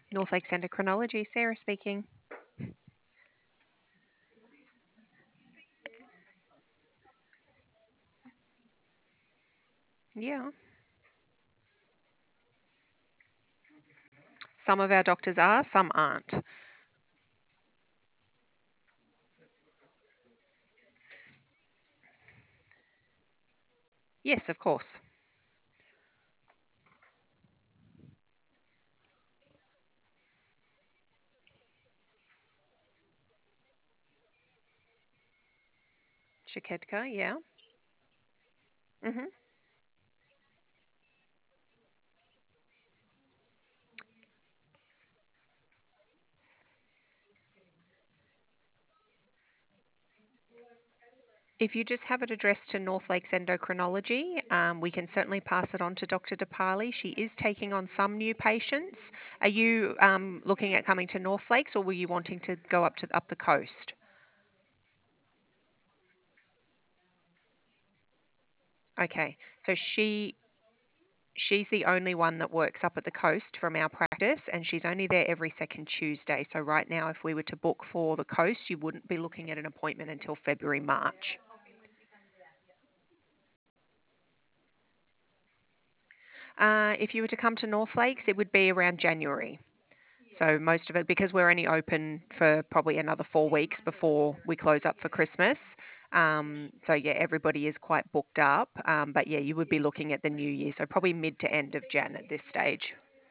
North Lakes Endocrinology, Sarah speaking. Yeah. Some of our doctors are, some aren't. Yes, of course. Shakedka, yeah. hmm If you just have it addressed to North Lakes Endocrinology, we can certainly pass it on to Dr. DeParley. She is taking on some new patients. Are you looking at coming to North Lakes, or were you wanting to go up the coast? Okay, so she's the only one that works up at the coast from our practice, and she's only there every second Tuesday. So right now, if we were to book for the coast, you wouldn't be looking at an appointment until February, March. If you were to come to North Lakes, it would be around January. So most of it, because we're only open for probably another 4 weeks before we close up for Christmas. So yeah, everybody is quite booked up. But yeah, you would be looking at the new year, so probably mid to end of Jan at this stage.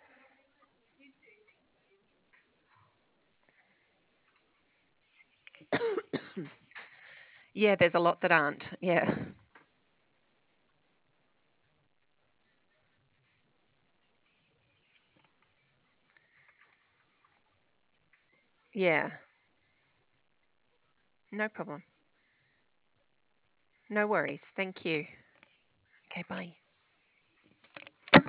Yeah, there's a lot that aren't. Yeah, yeah, no problem. No worries. Thank you. Okay, bye.